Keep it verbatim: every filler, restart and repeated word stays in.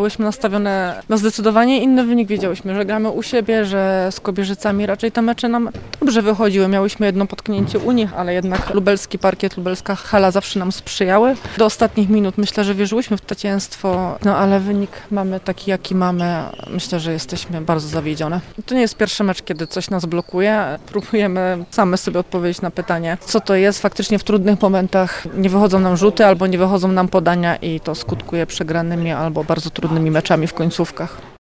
byłyśmy nastawione na zdecydowanie inny wynik. Wiedziałyśmy, że gramy u siebie, że z Kobierzycami raczej te mecze nam dobrze wychodziły. Miałyśmy jedno potknięcie u nich, ale jednak lubelski parkiet, lubelska hala zawsze nam sprzyjały. Do ostatnich minut myślę, że wierzyłyśmy w zwycięstwo, no ale wynik mamy taki, jaki mamy. Myślę, że jesteśmy bardzo zawiedzione. To nie jest pierwszy mecz, kiedy coś nas blokuje. Próbujemy same sobie odpowiedzieć na pytanie, co to jest. Faktycznie w trudnych momentach nie wychodzą nam rzuty albo nie wychodzą nam podania i to skutkuje przegranymi albo bardzo trudnymi meczami w końcówkach.